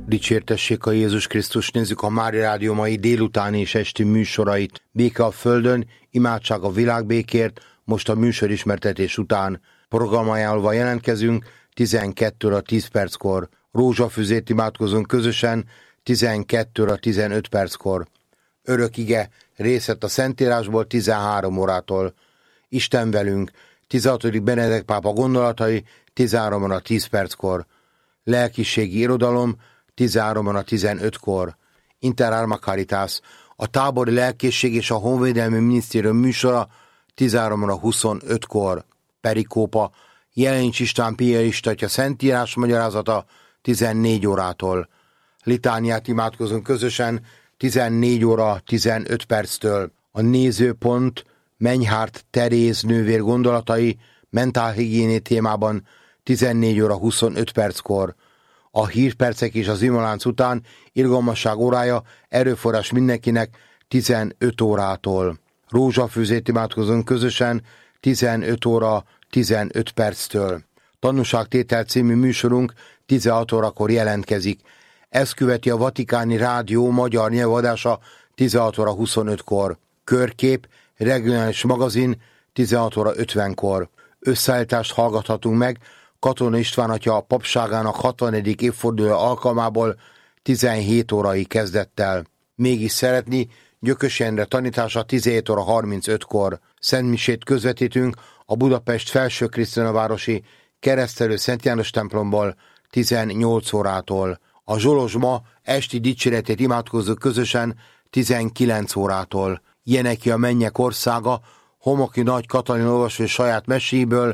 Dicsértessék a Jézus Krisztus, nézzük a Mária Rádió mai délutáni és esti műsorait. Béke a földön, imádság a világbékért, most a műsorismertetés után. Programajánlva jelentkezünk 12 óra 10 perckor. Rózsafüzét imádkozunk közösen 12 óra 15 perckor. Örök ige, részlet a Szentírásból 13 órától. Isten velünk, 16. Benedek pápa gondolatai 13 óra 10 perckor. Lelkiségi irodalom 13 óra 15-kor. Inter Arma Caritas, a tábori lelkészség és a honvédelmi minisztérium műsora 13 óra 25-kor. Perikópa, Jelenics István piarista atya Szentírás magyarázata 14 órától. Litániát imádkozunk közösen 14 óra 15 perctől. A nézőpont Menyhárt Teréz nővér gondolatai mentálhigiéné témában 14 óra 25 perckor. A hírpercek és az imolánc után irgalmasság órája, erőforrás mindenkinek 15 órától. Rózsafűzét imádkozunk közösen 15 óra 15 perctől. Tanúságtétel című műsorunk 16 órakor jelentkezik. Ez követi a Vatikáni Rádió magyar nyelvadása 16 óra 25-kor. Körkép, regionális magazin 16 óra 50-kor. Összeállítást hallgathatunk meg Katona István atya papságának 60. évfordulója alkalmából 17 órai kezdettel. Mégis szeretni Gyökös Endre tanítása 17 óra 35-kor. Szentmisét közvetítünk a Budapest Felsőkrisztianavárosi Keresztelő Szent János templomból 18 órától. A Zsolozsma esti dicséretét imádkozzuk közösen 19 órától. Jeneki a mennyek országa, Homoki Nagy Katalin olvasó saját meséiből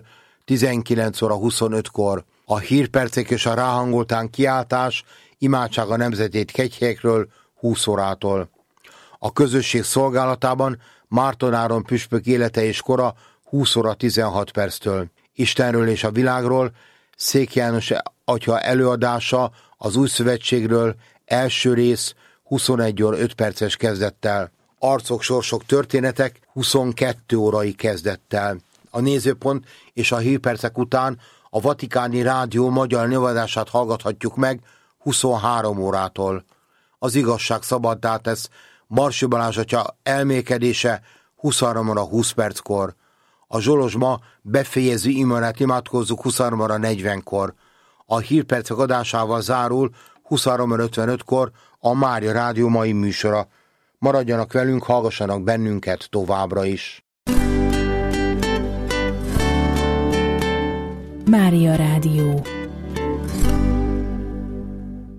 19 óra 25-kor. A hírpercek és a ráhangoltán kiáltás, imádság a nemzetét kegyhelyekről 20 órától. A közösség szolgálatában Márton Áron püspök élete és kora 20 óra 16 perctől. Istenről és a világról Szék János atya előadása az Új Szövetségről első rész 21 óra 5 perces kezdettel. Arcok, sorsok, történetek 22 órai kezdettel. A nézőpont és a hírpercek után a Vatikáni Rádió magyar nyelvadását hallgathatjuk meg 23 órától. Az igazság szabaddá tesz Marsi Balázs atya elmélkedése 23 óra 20 perckor. A Zsolozsma befejező imarát imádkozzuk 23 óra 40-kor. A hírpercek adásával zárul 23 óra 55-kor a Mária Rádió mai műsora. Maradjanak velünk, hallgassanak bennünket továbbra is. Mária Rádió.